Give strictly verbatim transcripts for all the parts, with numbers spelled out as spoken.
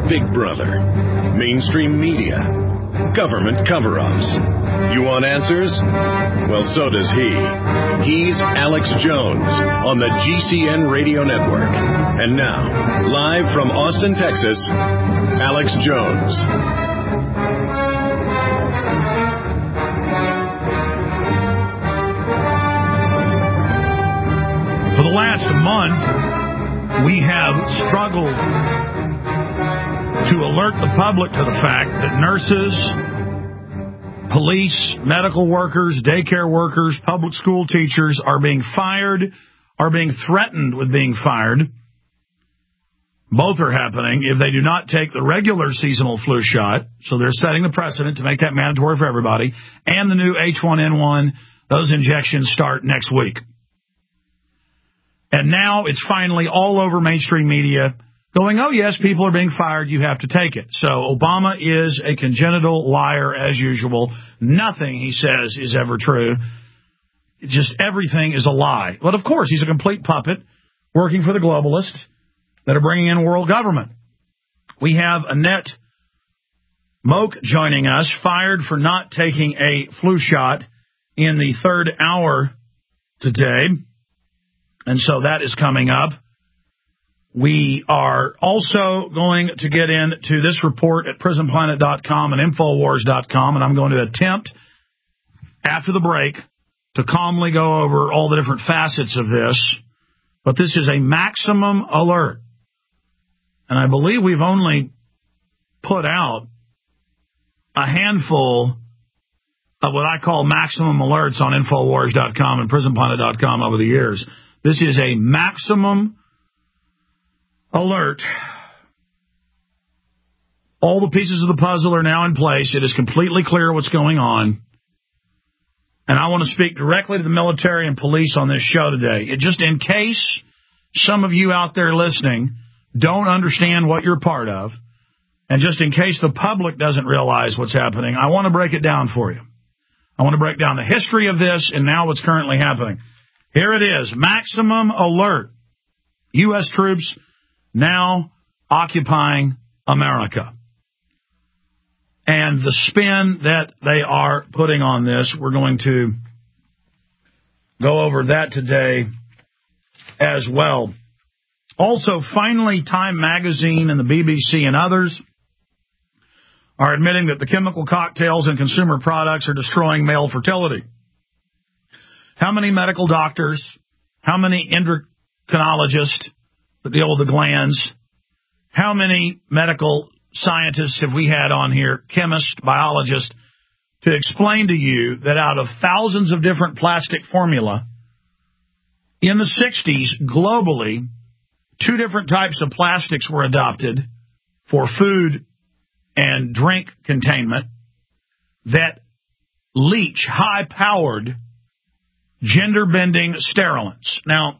Big Brother, mainstream media, government cover-ups. You want answers? Well, so does he. He's Alex Jones on the G C N Radio Network. And now, live from Austin, Texas, Alex Jones. For the last month, we have struggled to alert the public to the fact that nurses, police, medical workers, daycare workers, public school teachers are being fired, are being threatened with being fired. Both are happening if they do not take the regular seasonal flu shot. So they're setting the precedent to make that mandatory for everybody. And the new H one N one, those injections start next week. And now it's finally all over mainstream media going, oh, yes, people are being fired. You have to take it. So Obama is a congenital liar as usual. Nothing he says is ever true. Just everything is a lie. But, of course, he's a complete puppet working for the globalists that are bringing in world government. We have Annette Moak joining us, fired for not taking a flu shot in the third hour today. And so that is coming up. We are also going to get into this report at prison planet dot com and infowars dot com, and I'm going to attempt, after the break, to calmly go over all the different facets of this. But this is a maximum alert. And I believe we've only put out a handful of what I call maximum alerts on infowars dot com and prison planet dot com over the years. This is a maximum alert. All the pieces of the puzzle are now in place. It is completely clear what's going on. And I want to speak directly to the military and police on this show today. It, just in case some of you out there listening don't understand what you're part of, and just in case the public doesn't realize what's happening, I want to break it down for you. I want to break down the history of this and now what's currently happening. Here it is. Maximum alert. U S troops now occupying America. And the spin that they are putting on this, we're going to go over that today as well. Also, finally, Time Magazine and the B B C and others are admitting that the chemical cocktails and consumer products are destroying male fertility. How many medical doctors, how many endocrinologists that deal with the glands, how many medical scientists have we had on here, chemists, biologists, to explain to you that out of thousands of different plastic formula, in the sixties, globally, two different types of plastics were adopted for food and drink containment that leach high-powered gender-bending sterilants. Now,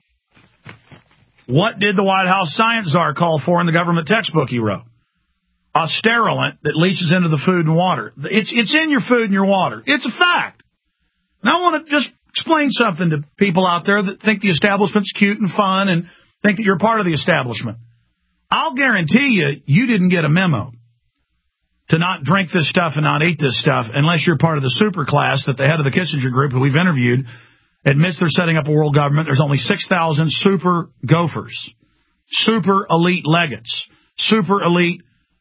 what did the White House science czar call for in the government textbook he wrote? A sterilant that leaches into the food and water. It's it's in your food and your water. It's a fact. And I want to just explain something to people out there that think the establishment's cute and fun and think that you're part of the establishment. I'll guarantee you, you didn't get a memo to not drink this stuff and not eat this stuff unless you're part of the super class that the head of the Kissinger group, who we've interviewed, admits they're setting up a world government. There's only six thousand super gophers, super elite legates, super elite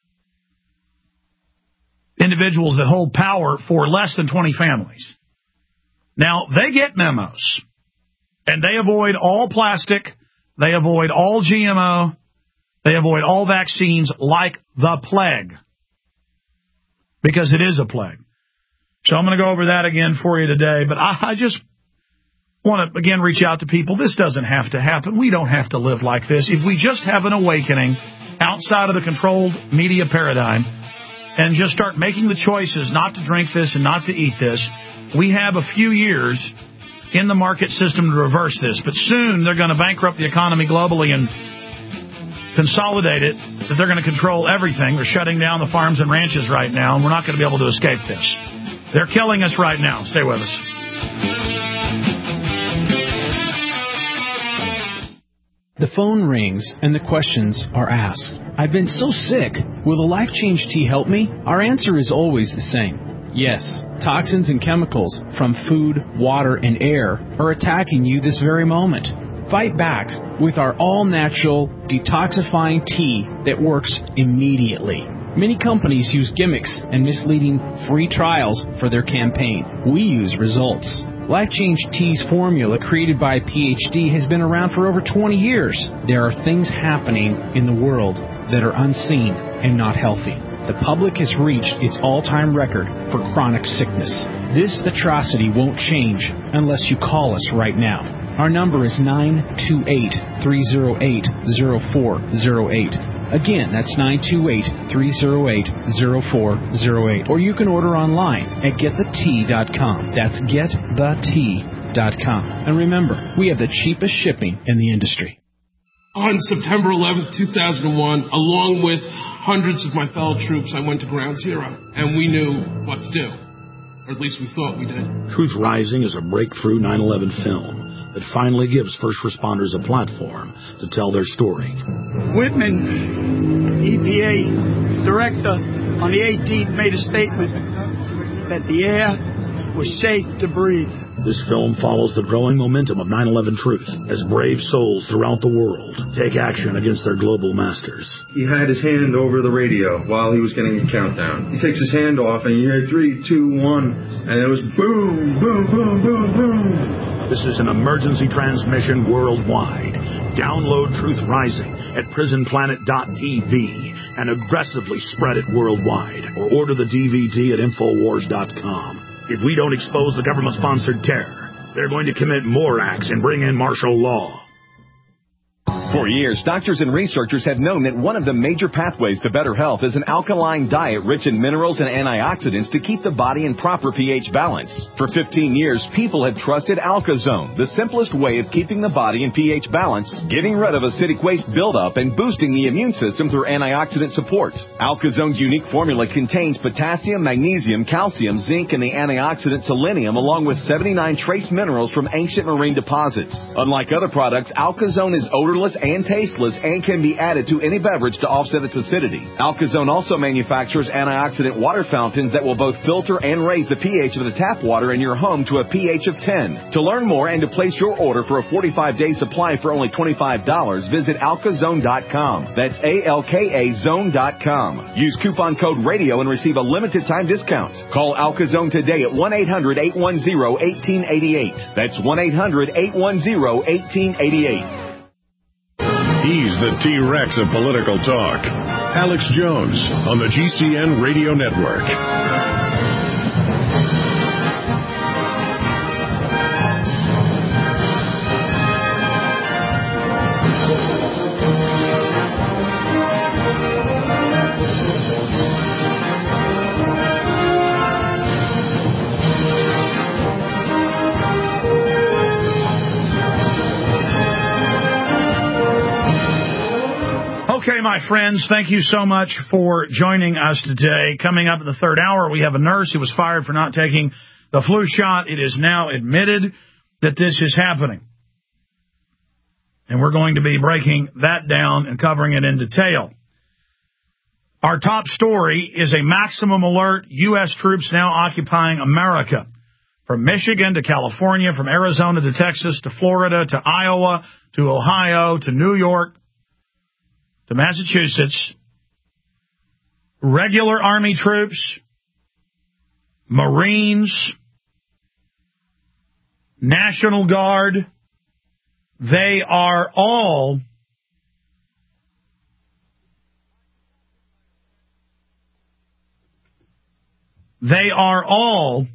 individuals that hold power for less than twenty families. Now, they get memos, and they avoid all plastic, they avoid all G M O, they avoid all vaccines like the plague, because it is a plague. So I'm going to go over that again for you today, but I, I just want to, again, reach out to people. This doesn't have to happen. We don't have to live like this. If we just have an awakening outside of the controlled media paradigm and just start making the choices not to drink this and not to eat this, we have a few years in the market system to reverse this. But soon they're going to bankrupt the economy globally and consolidate it, that they're going to control everything. They're shutting down the farms and ranches right now, and we're not going to be able to escape this. They're killing us right now. Stay with us. The phone rings and the questions are asked. I've been so sick. Will the Life Change Tea help me? Our answer is always the same. Yes, toxins and chemicals from food, water, and air are attacking you this very moment. Fight back with our all-natural detoxifying tea that works immediately. Many companies use gimmicks and misleading free trials for their campaign. We use results. Life Change Tea's formula, created by a P H D, has been around for over twenty years. There are things happening in the world that are unseen and not healthy. The public has reached its all-time record for chronic sickness. This atrocity won't change unless you call us right now. Our number is nine two eight, three oh eight, oh four oh eight. Again, that's nine two eight, three oh eight, oh four oh eight. Or you can order online at get the tea dot com. That's get the tea dot com. And remember, we have the cheapest shipping in the industry. On September eleventh, two thousand one, along with hundreds of my fellow troops, I went to Ground Zero, and we knew what to do. Or at least we thought we did. Truth Rising is a breakthrough nine eleven film that finally gives first responders a platform to tell their story. Whitman, E P A director, on the eighteenth made a statement that the air was safe to breathe. This film follows the growing momentum of nine eleven truth as brave souls throughout the world take action against their global masters. He had his hand over the radio while he was getting a countdown. He takes his hand off and you hear three, two, one, and it was boom, boom, boom, boom, boom. This is an emergency transmission worldwide. Download Truth Rising at prison planet dot t v and aggressively spread it worldwide. Or order the D V D at infowars dot com. If we don't expose the government-sponsored terror, they're going to commit more acts and bring in martial law. For years, doctors and researchers have known that one of the major pathways to better health is an alkaline diet rich in minerals and antioxidants to keep the body in proper pH balance. For fifteen years, people have trusted AlkaZone, the simplest way of keeping the body in pH balance, getting rid of acidic waste buildup, and boosting the immune system through antioxidant support. AlkaZone's unique formula contains potassium, magnesium, calcium, zinc, and the antioxidant selenium, along with seventy-nine trace minerals from ancient marine deposits. Unlike other products, AlkaZone is odorless and tasteless and can be added to any beverage to offset its acidity. AlkaZone also manufactures antioxidant water fountains that will both filter and raise the pH of the tap water in your home to a pH of ten. To learn more and to place your order for a forty-five day supply for only twenty-five dollars, visit alkazone dot com. That's A L K A zone dot com. Use coupon code RADIO and receive a limited time discount. Call AlkaZone today at one eight hundred, eight one zero, one eight eight eight. That's one eight hundred, eight one zero, one eight eight eight. He's the T-Rex of political talk. Alex Jones on the G C N Radio Network. Okay, my friends, thank you so much for joining us today. Coming up in the third hour, we have a nurse who was fired for not taking the flu shot. It is now admitted that this is happening. And we're going to be breaking that down and covering it in detail. Our top story is a maximum alert, U S troops now occupying America. From Michigan to California, from Arizona to Texas to Florida to Iowa to Ohio to New York to Massachusetts, regular Army troops, Marines, National Guard, they are all they are all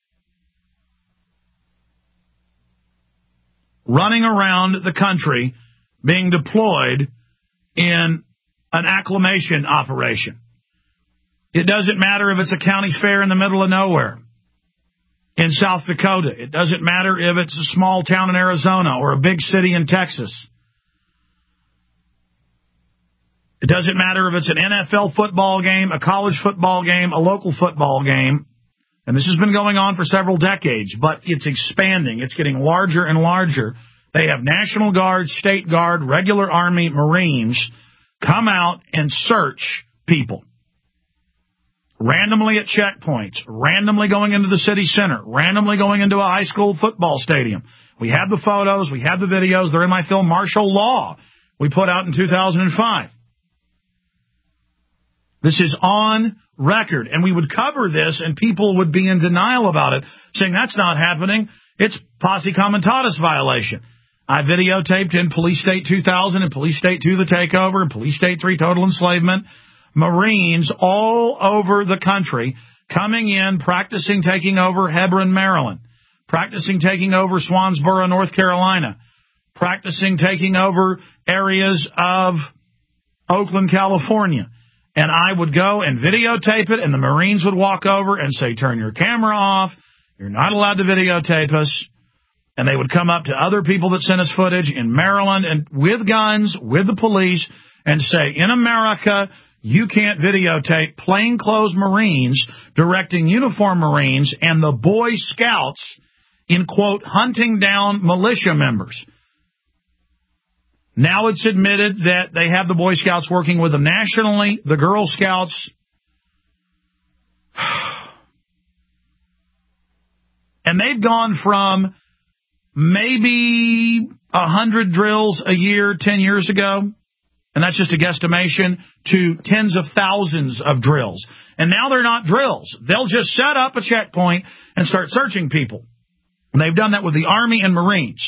running around the country being deployed in an acclimation operation. It doesn't matter if it's a county fair in the middle of nowhere in South Dakota. It doesn't matter if it's a small town in Arizona or a big city in Texas. It doesn't matter if it's an N F L football game, a college football game, a local football game. And this has been going on for several decades, but it's expanding. It's getting larger and larger They have National Guard, State Guard, regular Army, Marines come out and search people. Randomly at checkpoints, randomly going into the city center, randomly going into a high school football stadium. We have the photos, we have the videos. They're in my film Martial Law we put out in two thousand five. This is on record, and we would cover this, and people would be in denial about it, saying that's not happening. It's posse comitatus violation. I videotaped in Police State two thousand and Police State two, the takeover, and Police State three, total enslavement. Marines all over the country coming in, practicing taking over Hebron, Maryland, practicing taking over Swansboro, North Carolina, practicing taking over areas of Oakland, California. And I would go and videotape it, and the Marines would walk over and say, turn your camera off. You're not allowed to videotape us. And they would come up to other people that sent us footage in Maryland and with guns, with the police, and say, in America, you can't videotape plainclothes Marines directing uniformed Marines and the Boy Scouts in, quote, hunting down militia members. Now it's admitted that they have the Boy Scouts working with them nationally, the Girl Scouts. And they've gone from maybe a hundred drills a year ten years ago, and that's just a guesstimation, to tens of thousands of drills. And now they're not drills. They'll just set up a checkpoint and start searching people. And they've done that with the Army and Marines.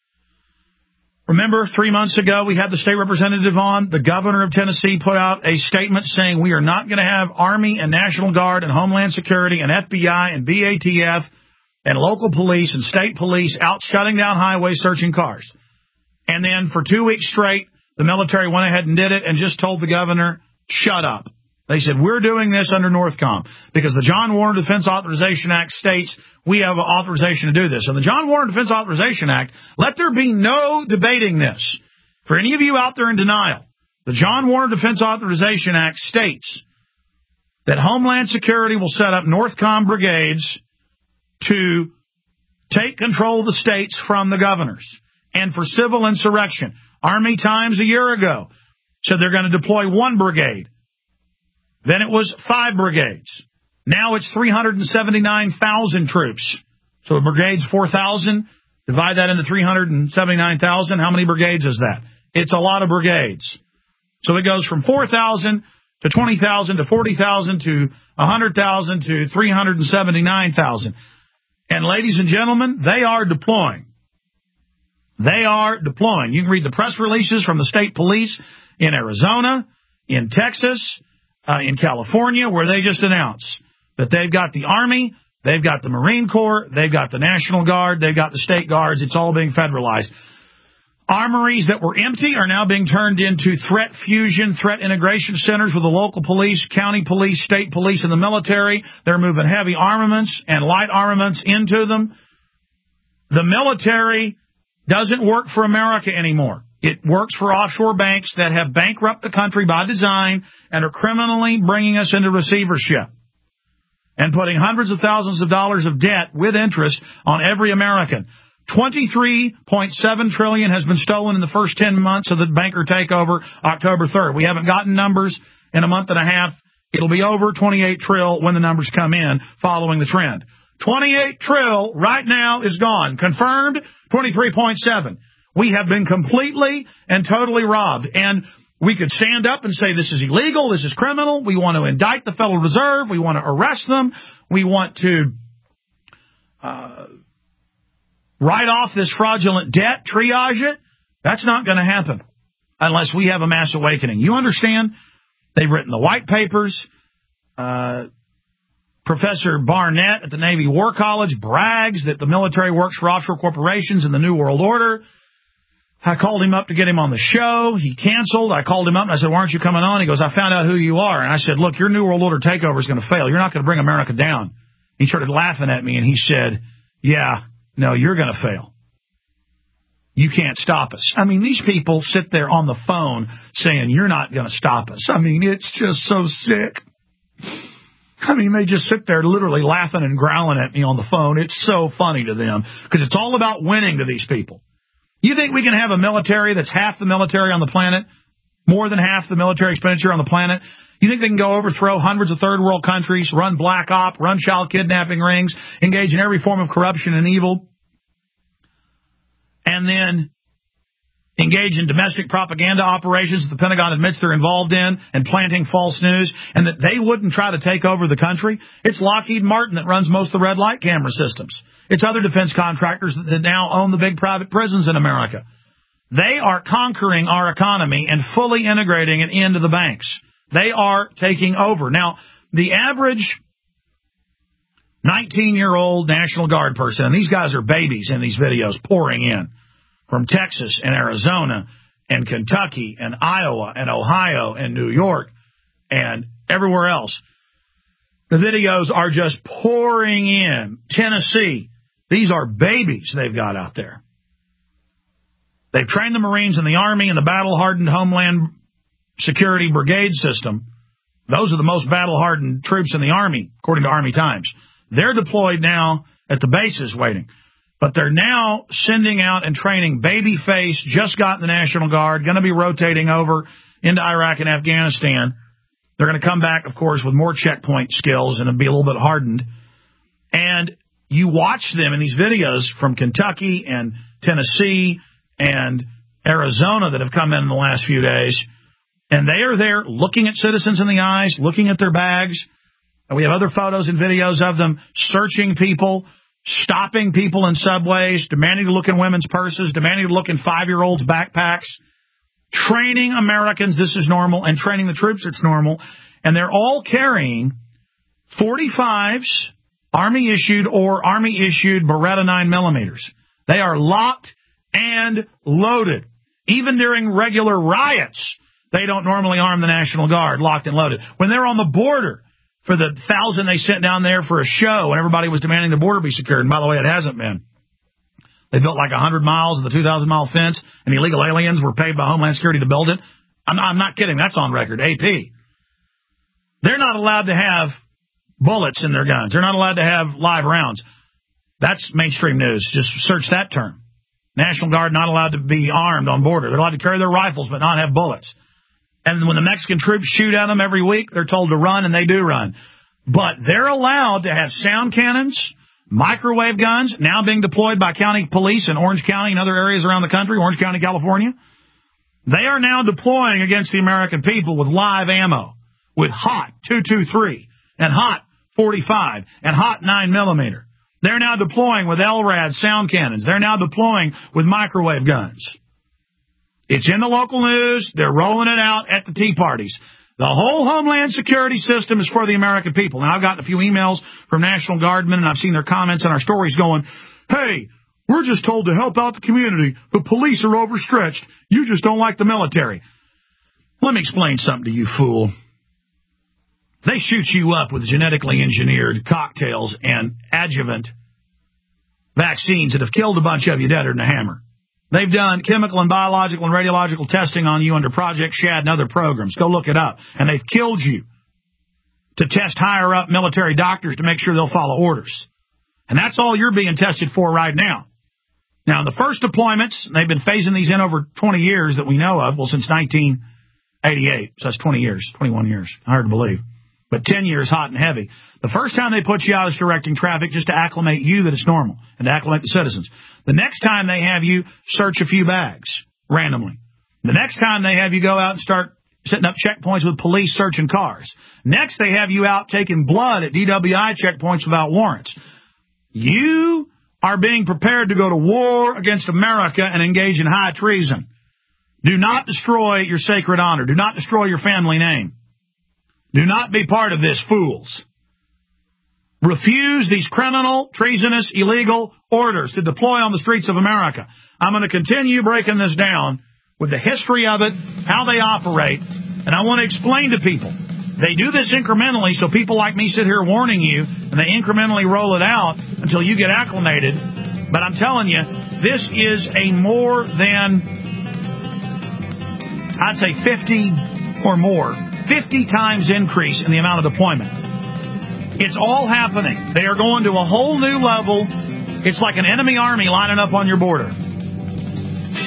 Remember, three months ago, we had the state representative on. The governor of Tennessee put out a statement saying we are not going to have Army and National Guard and Homeland Security and F B I and B A T F and local police and state police out shutting down highways, searching cars. And then for two weeks straight, the military went ahead and did it and just told the governor, shut up. They said, we're doing this under Northcom because the John Warner Defense Authorization Act states we have authorization to do this. And the John Warner Defense Authorization Act, let there be no debating this. For any of you out there in denial, the John Warner Defense Authorization Act states that Homeland Security will set up Northcom brigades to take control of the states from the governors. And for civil insurrection, Army Times a year ago said they're going to deploy one brigade. Then it was five brigades. Now it's three hundred seventy-nine thousand troops. So a brigade's four thousand. Divide that into three hundred seventy-nine thousand. How many brigades is that? It's a lot of brigades. So it goes from four thousand to twenty thousand to forty thousand to one hundred thousand to three hundred seventy-nine thousand. And ladies and gentlemen, they are deploying. They are deploying. You can read the press releases from the state police in Arizona, in Texas, uh, in California, where they just announced that they've got the Army, they've got the Marine Corps, they've got the National Guard, they've got the state guards. It's all being federalized. Armories that were empty are now being turned into threat fusion, threat integration centers with the local police, county police, state police, and the military. They're moving heavy armaments and light armaments into them. The military doesn't work for America anymore. It works for offshore banks that have bankrupted the country by design and are criminally bringing us into receivership and putting hundreds of thousands of dollars of debt with interest on every American. twenty-three point seven trillion dollars has been stolen in the first ten months of the banker takeover, October third. We haven't gotten numbers in a month and a half. It'll be over twenty-eight trillion when the numbers come in following the trend. twenty-eight trillion right now is gone. Confirmed, twenty-three point seven. We have been completely and totally robbed. And we could stand up and say this is illegal, this is criminal. We want to indict the Federal Reserve. We want to arrest them. We want to uh, write off this fraudulent debt, triage it. That's not going to happen unless we have a mass awakening. You understand? They've written the white papers. Uh, Professor Barnett at the Navy War College brags that the military works for offshore corporations in the New World Order. I called him up to get him on the show. He canceled. I called him up and I said, why aren't you coming on? He goes, I found out who you are. And I said, look, your New World Order takeover is going to fail. You're not going to bring America down. He started laughing at me and he said, yeah, no, you're going to fail. You can't stop us. I mean, these people sit there on the phone saying, you're not going to stop us. I mean, it's just so sick. I mean, they just sit there literally laughing and growling at me on the phone. It's so funny to them because it's all about winning to these people. You think we can have a military that's half the military on the planet, more than half the military expenditure on the planet? You think they can go overthrow hundreds of third world countries, run black op, run child kidnapping rings, engage in every form of corruption and evil, and then engage in domestic propaganda operations that the Pentagon admits they're involved in, and planting false news, and that they wouldn't try to take over the country? It's Lockheed Martin that runs most of the red light camera systems. It's other defense contractors that now own the big private prisons in America. They are conquering our economy and fully integrating it into the banks. They are taking over. Now, the average nineteen-year-old National Guard person, and these guys are babies in these videos pouring in from Texas and Arizona and Kentucky and Iowa and Ohio and New York and everywhere else. The videos are just pouring in. Tennessee. These are babies they've got out there. They've trained the Marines and the Army and the battle-hardened Homeland Security Brigade system. Those are the most battle-hardened troops in the Army, according to Army Times. They're deployed now at the bases waiting. But they're now sending out and training baby-faced, just got in the National Guard, going to be rotating over into Iraq and Afghanistan. They're going to come back, of course, with more checkpoint skills and be a little bit hardened. And you watch them in these videos from Kentucky and Tennessee and Arizona that have come in in the last few days, and they are there looking at citizens in the eyes, looking at their bags. And we have other photos and videos of them searching people, stopping people in subways, demanding to look in women's purses, demanding to look in five-year-olds' backpacks, training Americans this is normal, and training the troops it's normal. And they're all carrying forty-fives, Army-issued or Army-issued Beretta nine millimeters. They are locked and loaded. Even during regular riots, they don't normally arm the National Guard, locked and loaded. When they're on the border for the thousand they sent down there for a show and everybody was demanding the border be secured, and by the way, it hasn't been. They built like one hundred miles of the two thousand mile fence, and illegal aliens were paid by Homeland Security to build it. I'm not, I'm not kidding. That's on record. A P. They're not allowed to have bullets in their guns. They're not allowed to have live rounds. That's mainstream news. Just search that term. National Guard not allowed to be armed on border. They're allowed to carry their rifles but not have bullets. And when the Mexican troops shoot at them every week, they're told to run, and they do run. But they're allowed to have sound cannons, microwave guns, now being deployed by county police in Orange County and other areas around the country, Orange County, California. They are now deploying against the American people with live ammo, with hot two twenty-three and hot forty-five and hot nine millimeter. They're now deploying with L RAD sound cannons. They're now deploying with microwave guns. It's in the local news. They're rolling it out at the tea parties. The whole Homeland Security system is for the American people. Now, I've gotten a few emails from National Guardmen, and I've seen their comments in our stories going, hey, we're just told to help out the community. The police are overstretched. You just don't like the military. Let me explain something to you, fool. They shoot you up with genetically engineered cocktails and adjuvant vaccines that have killed a bunch of you deader than a hammer. They've done chemical and biological and radiological testing on you under Project Shad and other programs. Go look it up. And they've killed you to test higher-up military doctors to make sure they'll follow orders. And that's all you're being tested for right now. Now, the first deployments, they've been phasing these in over twenty years that we know of. Well, since nineteen eighty-eight. So that's twenty years, twenty-one years. Hard to believe. But ten years hot and heavy. The first time they put you out is directing traffic just to acclimate you that it's normal and to acclimate the citizens. The next time they have you search a few bags randomly. The next time they have you go out and start setting up checkpoints with police searching cars. Next they have you out taking blood at D W I checkpoints without warrants. You are being prepared to go to war against America and engage in high treason. Do not destroy your sacred honor. Do not destroy your family name. Do not be part of this, fools. Refuse these criminal, treasonous, illegal orders to deploy on the streets of America. I'm going to continue breaking this down with the history of it, how they operate, and I want to explain to people. They do this incrementally, so people like me sit here warning you, and they incrementally roll it out until you get acclimated. But I'm telling you, this is a more than, I'd say fifty or more, fifty times increase in the amount of deployment. It's all happening. They are going to a whole new level. It's like an enemy army lining up on your border.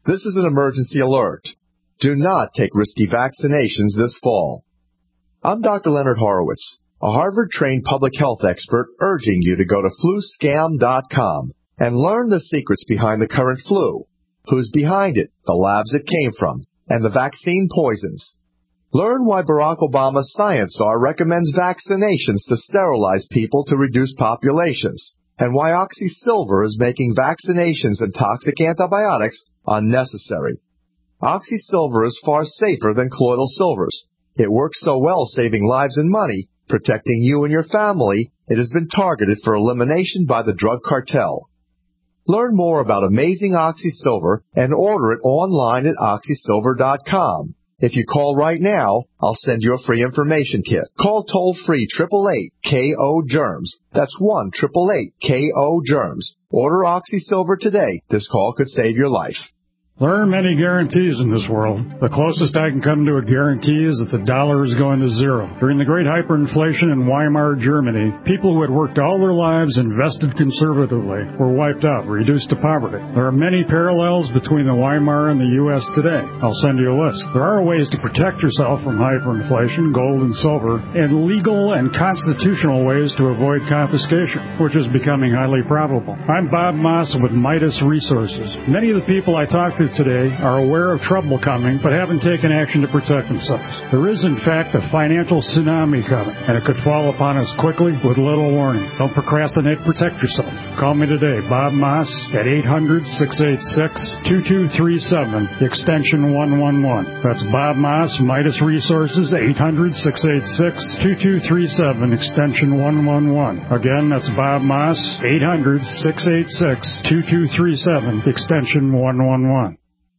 This is an emergency alert. Do not take risky vaccinations this fall. I'm Doctor Leonard Horowitz, a Harvard-trained public health expert urging you to go to flu scam dot com and learn the secrets behind the current flu, who's behind it, the labs it came from, and the vaccine poisons. Learn why Barack Obama's science czar recommends vaccinations to sterilize people to reduce populations, and why OxySilver is making vaccinations and toxic antibiotics unnecessary. OxySilver is far safer than colloidal silvers. It works so well saving lives and money, protecting you and your family, it has been targeted for elimination by the drug cartel. Learn more about amazing OxySilver and order it online at Oxy Silver dot com. If you call right now, I'll send you a free information kit. Call toll-free eight eight eight K O germs. That's one eight eight eight K O germs. Order OxySilver today. This call could save your life. There are many guarantees in this world. The closest I can come to a guarantee is that the dollar is going to zero. During the great hyperinflation in Weimar, Germany, people who had worked all their lives, invested conservatively, were wiped out, reduced to poverty. There are many parallels between the Weimar and the U S today. I'll send you a list. There are ways to protect yourself from hyperinflation, gold and silver, and legal and constitutional ways to avoid confiscation, which is becoming highly probable. I'm Bob Moss with Midas Resources. Many of the people I talk to today are aware of trouble coming, but haven't taken action to protect themselves. There is, in fact, a financial tsunami coming, and it could fall upon us quickly with little warning. Don't procrastinate, protect yourself. Call me today, Bob Moss, at eight hundred, six eight six, two two three seven, extension one one one. That's Bob Moss, Midas Resources, eight hundred, six eight six, two two three seven, extension one one one. Again, that's Bob Moss, eight hundred, six eight six, two two three seven, extension one one one.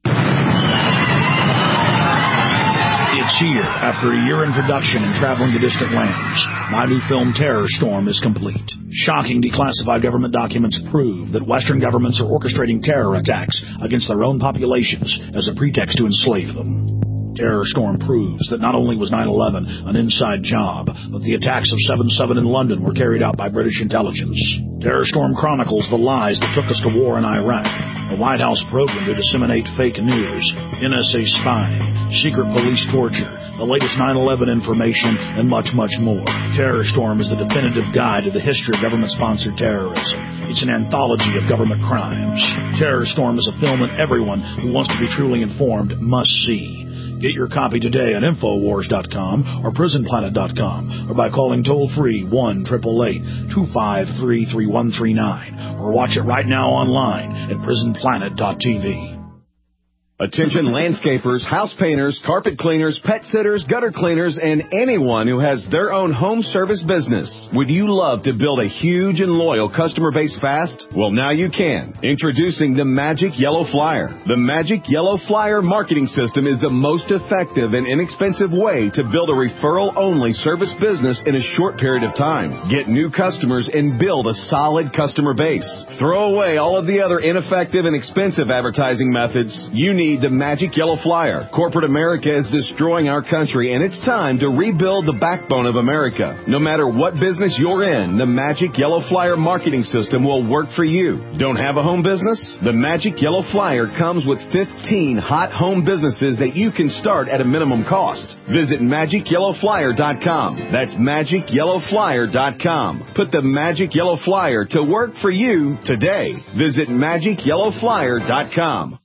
It's here. After a year in production and traveling to distant lands, my new film Terror Storm is complete. Shocking declassified government documents prove that Western governments are orchestrating terror attacks against their own populations as a pretext to enslave them. Terror Storm proves that not only was nine eleven an inside job, but the attacks of seven seven in London were carried out by British intelligence. Terror Storm chronicles the lies that took us to war in Iraq, a White House program to disseminate fake news, N S A spying, secret police torture, the latest nine eleven information, and much, much more. Terror Storm is the definitive guide to the history of government-sponsored terrorism. It's an anthology of government crimes. Terror Storm is a film that everyone who wants to be truly informed must see. Get your copy today at Infowars dot com or Prison Planet dot com or by calling toll-free one eight eight eight, two five three, three one three nine or watch it right now online at Prison Planet dot T V. Attention landscapers, house painters, carpet cleaners, pet sitters, gutter cleaners, and anyone who has their own home service business. Would you love to build a huge and loyal customer base fast? Well, now you can. Introducing the Magic Yellow Flyer. The Magic Yellow Flyer marketing system is the most effective and inexpensive way to build a referral-only service business in a short period of time. Get new customers and build a solid customer base. Throw away all of the other ineffective and expensive advertising methods. You need the Magic Yellow Flyer. Corporate America is destroying our country, and it's time to rebuild the backbone of America. No matter what business you're in, the Magic Yellow Flyer marketing system will work for you. Don't have a home business? The Magic Yellow Flyer comes with fifteen hot home businesses that you can start at a minimum cost. Visit Magic Yellow Flyer dot com. That's Magic Yellow Flyer dot com. Put the Magic Yellow Flyer to work for you today. Visit Magic Yellow Flyer dot com.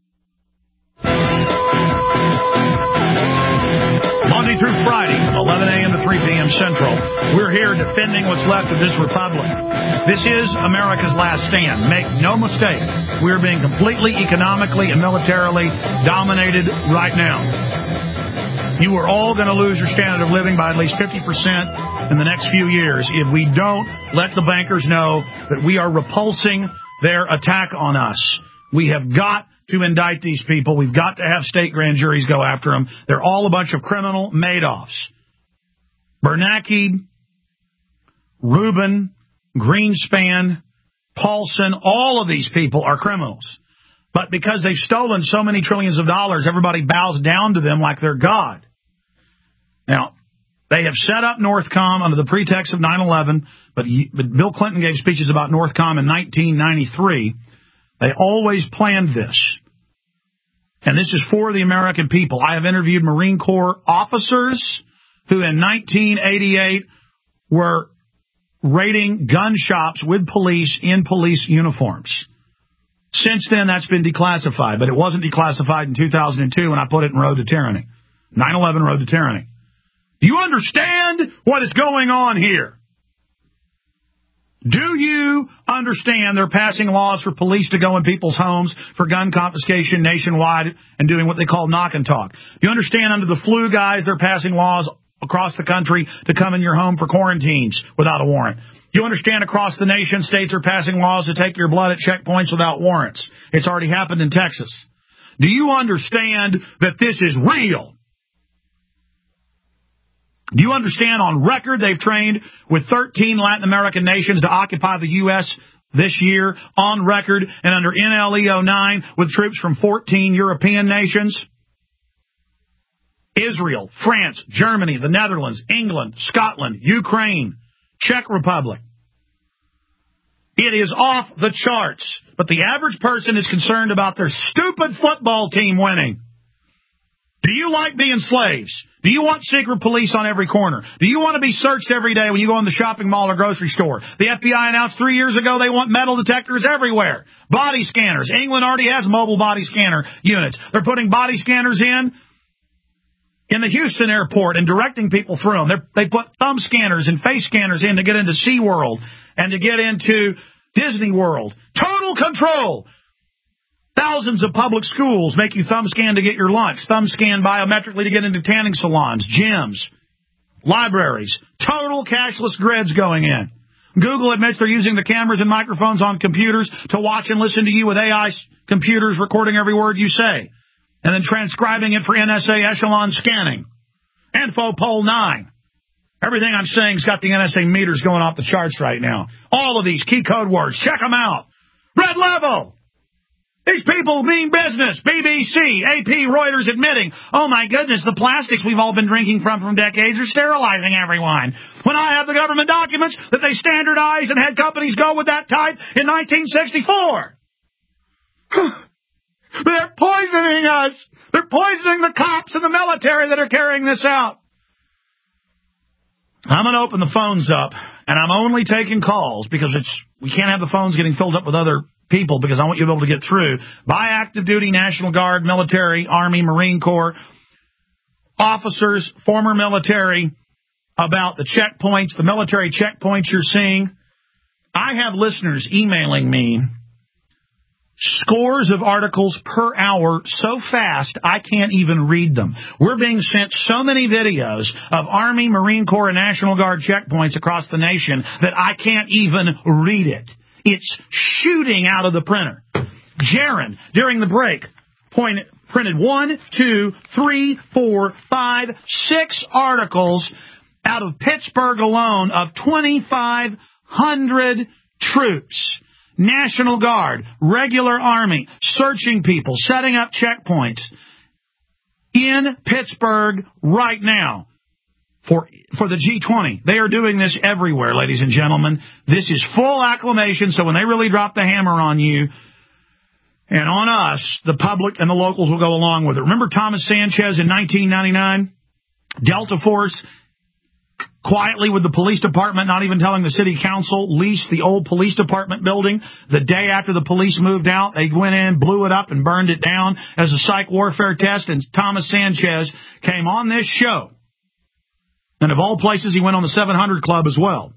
Monday through Friday, eleven a.m. to three p.m. Central, we're here defending what's left of this republic. This is America's last stand. Make no mistake, we're being completely economically and militarily dominated right now. You are all going to lose your standard of living by at least fifty percent in the next few years if we don't let the bankers know that we are repulsing their attack on us. We have got to indict these people. We've got to have state grand juries go after them. They're all a bunch of criminal Madoffs. Bernanke, Rubin, Greenspan, Paulson, all of these people are criminals. But because they've stolen so many trillions of dollars, everybody bows down to them like they're God. Now, they have set up Northcom under the pretext of nine eleven, but, but Bill Clinton gave speeches about Northcom in nineteen ninety-three. They always planned this. and this is for the American people. I have interviewed Marine Corps officers who in nineteen eighty-eight were raiding gun shops with police in police uniforms. Since then, that's been declassified, but it wasn't declassified in two thousand two when I put it in Road to Tyranny. nine eleven Road to Tyranny. Do you understand what is going on here? Do you understand they're passing laws for police to go in people's homes for gun confiscation nationwide and doing what they call knock and talk? Do you understand under the flu guys they're passing laws across the country to come in your home for quarantines without a warrant? Do you understand across the nation states are passing laws to take your blood at checkpoints without warrants? It's already happened in Texas. Do you understand that this is real? Do you understand on record they've trained with thirteen Latin American nations to occupy the U S this year on record, and under N L E O nine with troops from fourteen European nations? Israel, France, Germany, the Netherlands, England, Scotland, Ukraine, Czech Republic. It is off the charts, but the average person is concerned about their stupid football team winning. Do you like being slaves? Do you want secret police on every corner? Do you want to be searched every day when you go in the shopping mall or grocery store? The F B I announced three years ago they want metal detectors everywhere. Body scanners. England already has mobile body scanner units. They're putting body scanners in in the Houston airport and directing people through them. They're, they put thumb scanners and face scanners in to get into SeaWorld and to get into Disney World. Total control. Thousands of public schools make you thumb scan to get your lunch, thumb scan biometrically to get into tanning salons, gyms, libraries. Total cashless grids going in. Google admits they're using the cameras and microphones on computers to watch and listen to you with A I computers recording every word you say, and then transcribing it for N S A echelon scanning. Infopol nine. Everything I'm saying's got the N S A meters going off the charts right now. All of these key code words. Check them out. Red level. These people mean business. B B C, A P, Reuters admitting, oh my goodness, the plastics we've all been drinking from from decades are sterilizing everyone. When I have the government documents that they standardized and had companies go with that type in nineteen sixty-four. They're poisoning us. They're poisoning the cops and the military that are carrying this out. I'm going to open the phones up, and I'm only taking calls because it's we can't have the phones getting filled up with other people because I want you to be able to get through by active duty, National Guard, military, Army, Marine Corps, officers, former military, about the checkpoints, the military checkpoints you're seeing. I have listeners emailing me scores of articles per hour so fast I can't even read them. We're being sent so many videos of Army, Marine Corps, and National Guard checkpoints across the nation that I can't even read it. It's shooting out of the printer. Jaron, during the break, point, printed one, two, three, four, five, six articles out of Pittsburgh alone of twenty-five hundred troops. National Guard, regular Army, searching people, setting up checkpoints in Pittsburgh right now. For for the G twenty. They are doing this everywhere, ladies and gentlemen. This is full acclamation, so when they really drop the hammer on you and on us, the public and the locals will go along with it. Remember Thomas Sanchez in nineteen ninety-nine? Delta Force, quietly with the police department, not even telling the city council, leased the old police department building. The day after the police moved out, they went in, blew it up, and burned it down as a psych warfare test, and Thomas Sanchez came on this show. And of all places, he went on the seven hundred Club as well.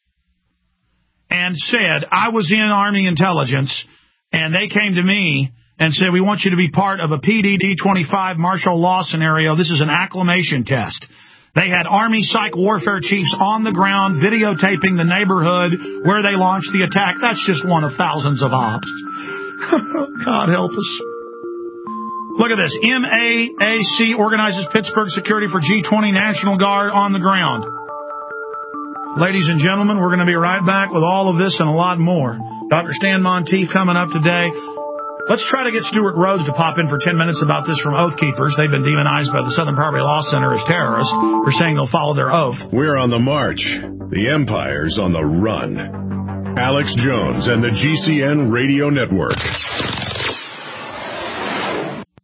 And said, I was in Army intelligence, and they came to me and said, we want you to be part of a P D D twenty-five martial law scenario. This is an acclimation test. They had Army psych warfare chiefs on the ground videotaping the neighborhood where they launched the attack. That's just one of thousands of ops. God help us. Look at this. M A A C organizes Pittsburgh security for G twenty National Guard on the ground. Ladies and gentlemen, we're going to be right back with all of this and a lot more. Doctor Stan Monteith coming up today. Let's try to get Stuart Rhodes to pop in for ten minutes about this from Oath Keepers. They've been demonized by the Southern Poverty Law Center as terrorists. They're saying they'll follow their oath. We're on the march. The empire's on the run. Alex Jones and the G C N Radio Network.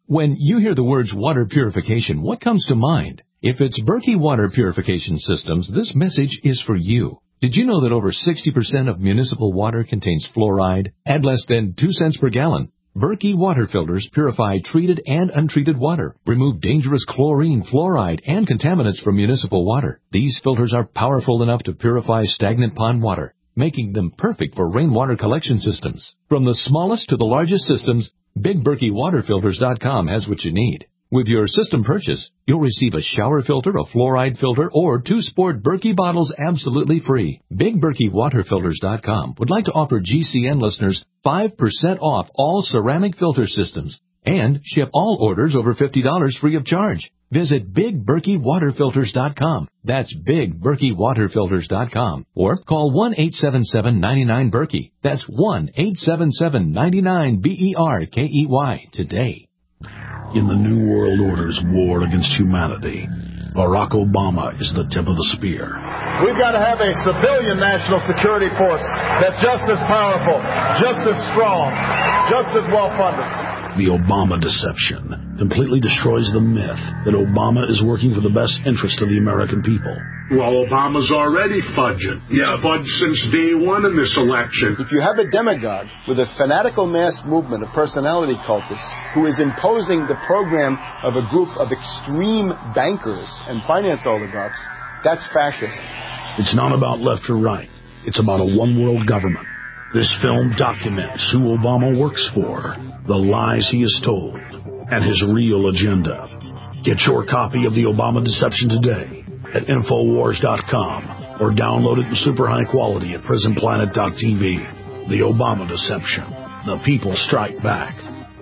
When you hear the words water purification, what comes to mind? If it's Berkey Water Purification Systems, this message is for you. Did you know that over sixty percent of municipal water contains fluoride at less than two cents per gallon? Berkey water filters purify treated and untreated water, remove dangerous chlorine, fluoride, and contaminants from municipal water. These filters are powerful enough to purify stagnant pond water, making them perfect for rainwater collection systems. From the smallest to the largest systems, Big Berkey Water Filters dot com has what you need. With your system purchase, you'll receive a shower filter, a fluoride filter, or two sport Berkey bottles absolutely free. Big Berkey Water Filters dot com would like to offer G C N listeners five percent off all ceramic filter systems and ship all orders over fifty dollars free of charge. Visit Big Berkey Water Filters dot com. That's Big Berkey Water Filters dot com. Or call one eight seven seven, nine nine, Berkey. That's one eight seven seven, nine nine, B E R K E Y today. In the New World Order's war against humanity, Barack Obama is the tip of the spear. We've got to have a civilian national security force that's just as powerful, just as strong, just as well-funded. The Obama deception completely destroys the myth that Obama is working for the best interest of the American people. Well, Obama's already fudging. He's yeah. fudged since day one in this election. If you have a demagogue with a fanatical mass movement of personality cultists who is imposing the program of a group of extreme bankers and finance oligarchs, that's fascism. It's not about left or right. It's about a one-world government. This film documents who Obama works for, the lies he has told, and his real agenda. Get your copy of The Obama Deception today at Infowars dot com or download it in super high quality at Prison Planet dot T V. The Obama Deception. The people strike back.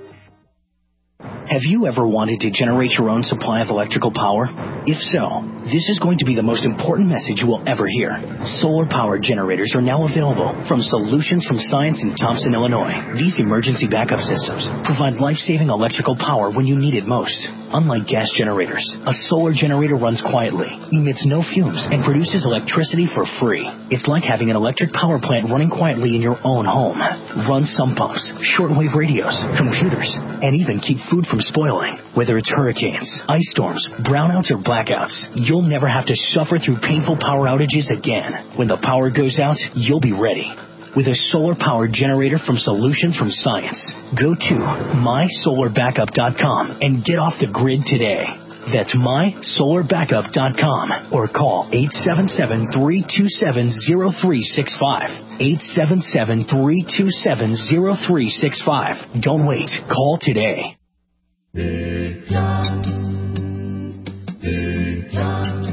Have you ever wanted to generate your own supply of electrical power? If so, this is going to be the most important message you will ever hear. Solar-powered generators are now available from Solutions from Science in Thompson, Illinois. These emergency backup systems provide life-saving electrical power when you need it most. Unlike gas generators, a solar generator runs quietly, emits no fumes, and produces electricity for free. It's like having an electric power plant running quietly in your own home. Run sump pumps, shortwave radios, computers, and even keep food from spoiling. Whether it's hurricanes, ice storms, brownouts, or blackouts, you'll never have to suffer through painful power outages again. When the power goes out, you'll be ready with a solar-powered generator from Solutions from Science. Go to my solar backup dot com and get off the grid today. That's my solar backup dot com or call eight seven seven, three two seven, zero three six five. eight seven seven, three two seven, zero three six five. Don't wait. Call today. Big John, Big John.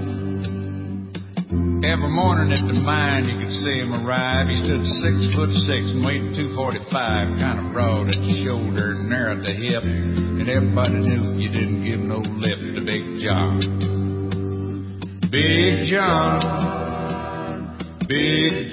Every morning at the mine you could see him arrive. He stood six foot six and weighed two forty-five, kind of broad at the shoulder and narrow at the hip, and everybody knew you didn't give no lip to Big John. Big John, Big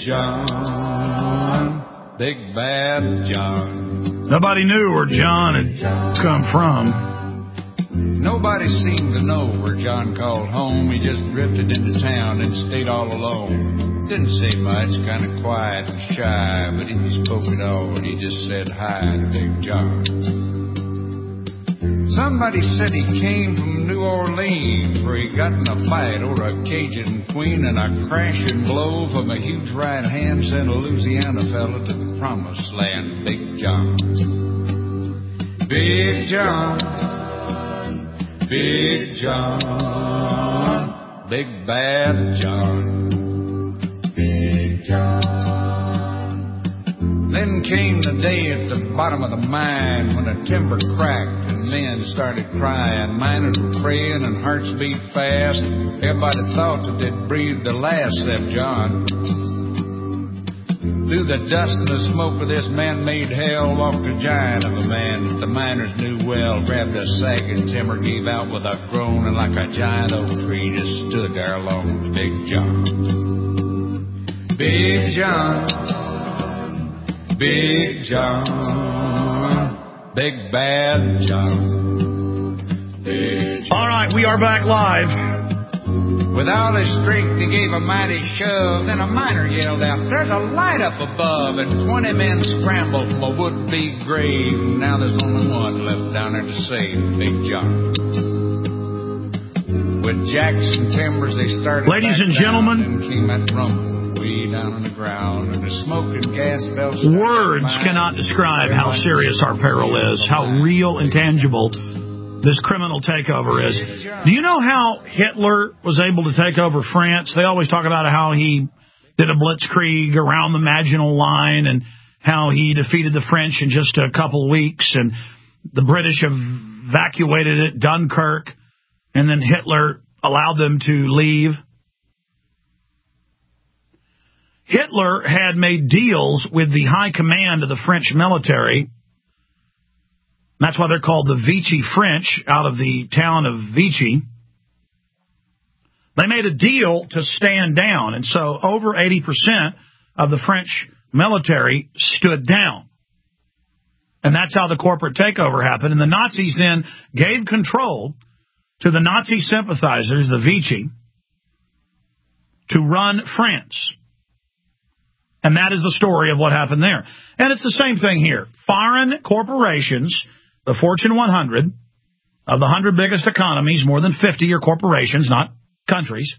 John, Big Bad John. Nobody knew where John had come from. Nobody seemed to know where John called home. He just drifted into town and stayed all alone. Didn't say much, kind of quiet and shy, but if he spoke at all, he just said hi to Big John. Somebody said he came from New Orleans, where he got in a fight over a Cajun queen, and a crashing blow from a huge right hand sent a Louisiana fella to the promised land. Big John, Big John, Big John, Big Bad John, Big John. Then came the day at the bottom of the mine when the timber cracked and men started crying. Miners were praying and hearts beat fast. Everybody thought that they'd breathed the last except John. Through the dust and the smoke of this man-made hell walked a giant of a man that the miners knew well. Grabbed a sagging timber, gave out with a groan, and like a giant oak tree just stood there alone. Big John, Big John, Big John, Big Bad John, Big John. All right, we are back live. With all his strength, he gave a mighty shove. Then a miner yelled out, "There's a light up above!" And twenty men scrambled from a would-be grave. Now there's only one left down there to save, Big John. With jacks and timbers, they started. Ladies and gentlemen, and came that rumble way down on the ground, and the smoke and gas bells. Words cannot describe how serious our peril is, how real and tangible this criminal takeover is. Do you know how Hitler was able to take over France? They always talk about how he did a blitzkrieg around the Maginot Line and how he defeated the French in just a couple weeks, and the British evacuated it, Dunkirk, and then Hitler allowed them to leave. Hitler had made deals with the high command of the French military. That's why they're called the Vichy French, out of the town of Vichy. They made a deal to stand down, and so over eighty percent of the French military stood down. And that's how the corporate takeover happened. And the Nazis then gave control to the Nazi sympathizers, the Vichy, to run France. And that is the story of what happened there. And it's the same thing here. Foreign corporations, the Fortune one hundred, of the one hundred biggest economies, more than fifty are corporations, not countries,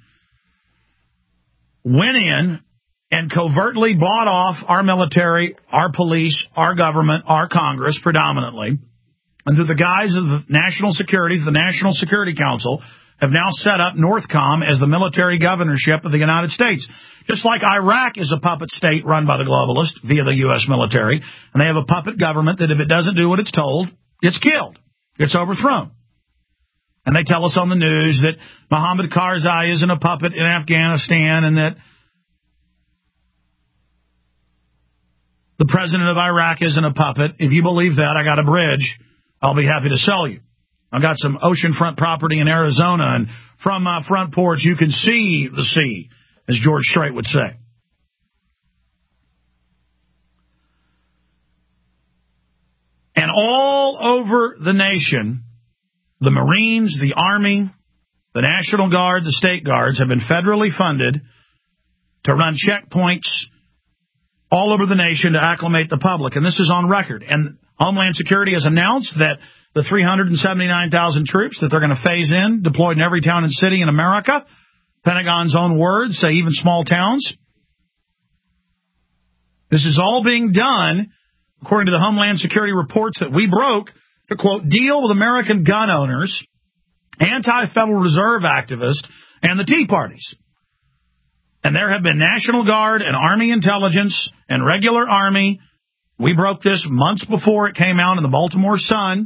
went in and covertly bought off our military, our police, our government, our Congress predominantly, and through the guise of the national security, the National Security Council, have now set up NORTHCOM as the military governorship of the United States. Just like Iraq is a puppet state run by the globalists via the U S military, and they have a puppet government that if it doesn't do what it's told, it's killed, it's overthrown. And they tell us on the news that Mohammed Karzai isn't a puppet in Afghanistan and that the president of Iraq isn't a puppet. If you believe that, I got a bridge I'll be happy to sell you. I've got some oceanfront property in Arizona, and from my front porch, you can see the sea, as George Strait would say. And all over the nation, the Marines, the Army, the National Guard, the State Guards have been federally funded to run checkpoints all over the nation to acclimate the public. And this is on record. And Homeland Security has announced that the three hundred seventy-nine thousand troops that they're going to phase in, deployed in every town and city in America, Pentagon's own words say even small towns. This is all being done, according to the Homeland Security reports that we broke, to, quote, deal with American gun owners, anti-Federal Reserve activists, and the Tea Parties. And there have been National Guard and Army intelligence and regular Army. We broke this months before it came out in the Baltimore Sun.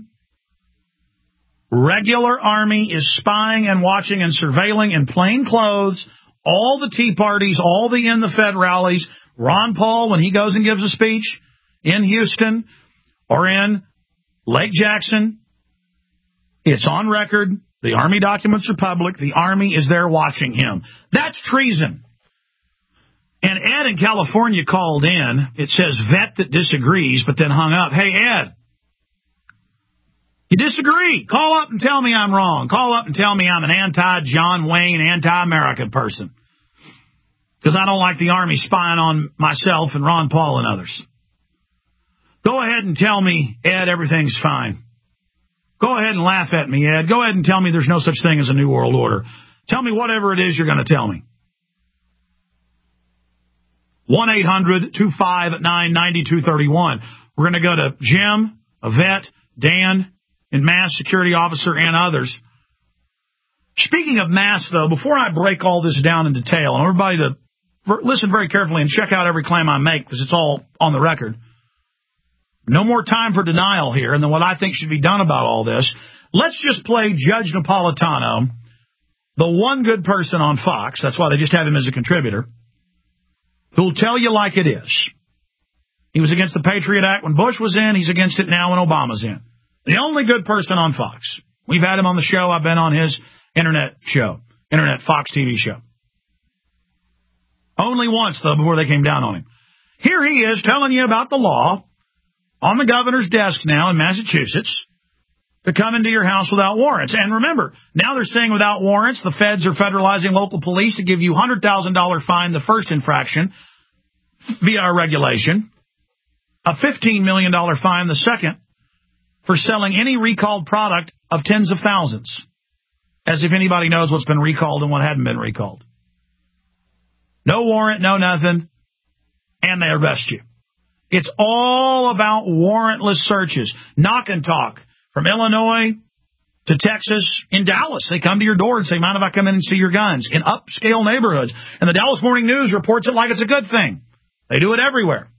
Regular Army is spying and watching and surveilling in plain clothes all the Tea Parties, all the in the Fed rallies. Ron Paul, when he goes and gives a speech in Houston or in Lake Jackson, it's on record. The Army documents are public. The Army is there watching him. That's treason. And Ed in California called in. It says vet that disagrees, but then hung up. Hey, Ed, you disagree. Call up and tell me I'm wrong. Call up and tell me I'm an anti-John Wayne, anti-American person. Because I don't like the Army spying on myself and Ron Paul and others. Go ahead and tell me, Ed, everything's fine. Go ahead and laugh at me, Ed. Go ahead and tell me there's no such thing as a New World Order. Tell me whatever it is you're going to tell me. one eight hundred two five nine nine two three one. We're going to go to Jim, a vet, Dan, and Mass Security Officer, and others. Speaking of Mass, though, before I break all this down in detail, I want everybody to listen very carefully and check out every claim I make, because it's all on the record. No more time for denial here, and then what I think should be done about all this. Let's just play Judge Napolitano, the one good person on Fox, that's why they just have him as a contributor, who'll tell you like it is. He was against the Patriot Act when Bush was in. He's against it now when Obama's in. The only good person on Fox. We've had him on the show. I've been on his internet show, internet Fox T V show. Only once, though, before they came down on him. Here he is telling you about the law on the governor's desk now in Massachusetts to come into your house without warrants. And remember, now they're saying without warrants, the feds are federalizing local police to give you one hundred thousand dollars fine the first infraction via our regulation, a fifteen million dollars fine the second for selling any recalled product of tens of thousands, as if anybody knows what's been recalled and what hadn't been recalled. No warrant, no nothing, and they arrest you. It's all about warrantless searches. Knock and talk. From Illinois to Texas, in Dallas, they come to your door and say, mind if I come in and see your guns? In upscale neighborhoods. And the Dallas Morning News reports it like it's a good thing. They do it everywhere.